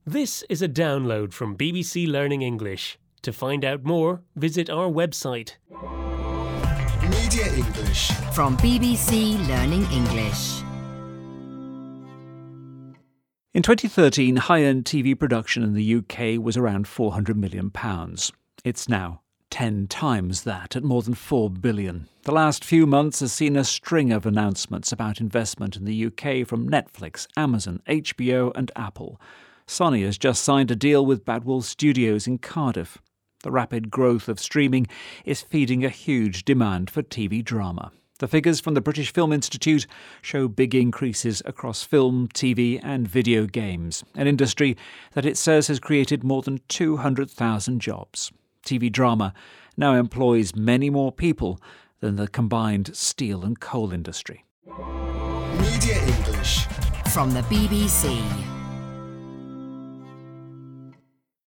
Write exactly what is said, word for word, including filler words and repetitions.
This is a download from B B C Learning English. To find out more, visit our website. Media English from B B C Learning English. In twenty thirteen, high-end T V production in the U K was around four hundred million pounds. It's now ten times that, at more than four billion pounds. The last few months has seen a string of announcements about investment in the U K from Netflix, Amazon, H B O and Apple. Sony has just signed a deal with Badwell Studios in Cardiff. The rapid growth of streaming is feeding a huge demand for T V drama. The figures from the British Film Institute show big increases across film, T V and video games, an industry that it says has created more than two hundred thousand jobs. T V drama now employs many more people than the combined steel and coal industry. Media English from the B B C.